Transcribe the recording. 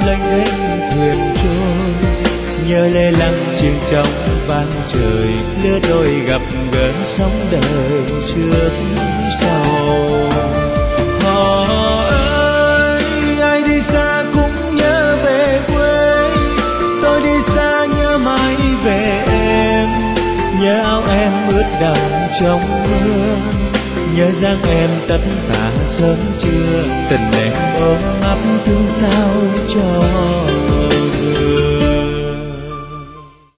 lênh đênh thuyền trôi, nhớ lê lăng chiêng trong vang trời, lứa đôi gặp gỡ sóng đời trước sau. Họ ơi, ai đi xa cũng nhớ về quê, tôi đi xa nhớ mãi về em, nhớ áo em ướt đẫm trong mưa, nhớ dáng em tất tả sớm trưa, tình em ôm ấp thương sao cho người.